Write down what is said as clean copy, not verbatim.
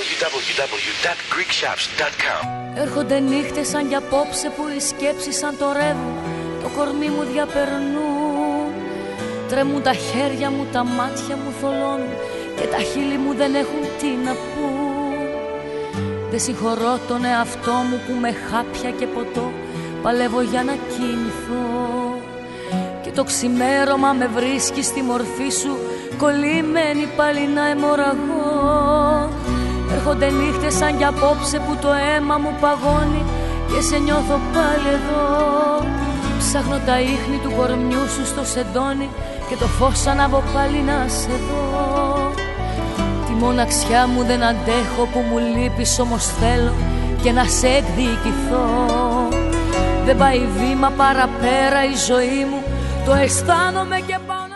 www.greekshops.com. Έρχονται νύχτες σαν κι απόψε που οι σκέψεις σαν το ρεύμα το κορμί μου διαπερνούν. Τρέμουν τα χέρια μου, τα μάτια μου θολώνουν και τα χείλη μου δεν έχουν τι να πούν. Δεν συγχωρώ τον εαυτό μου που με χάπια και ποτό παλεύω για να κοιμηθώ. Και το ξημέρωμα με βρίσκει στη μορφή σου κολλημένη πάλι να αιμορραγώ. Έρχονται νύχτες σαν κι απόψε που το αίμα μου παγώνει και σε νιώθω πάλι εδώ. Ψάχνω τα ίχνη του κορμιού σου στο σεντόνι και το φως ανάβω πάλι να σε δω. Τη μοναξιά μου δεν αντέχω που μου λείπεις, όμως θέλω και να σε εκδικηθώ. Δεν πάει βήμα παραπέρα η ζωή μου, το αισθάνομαι και πάω.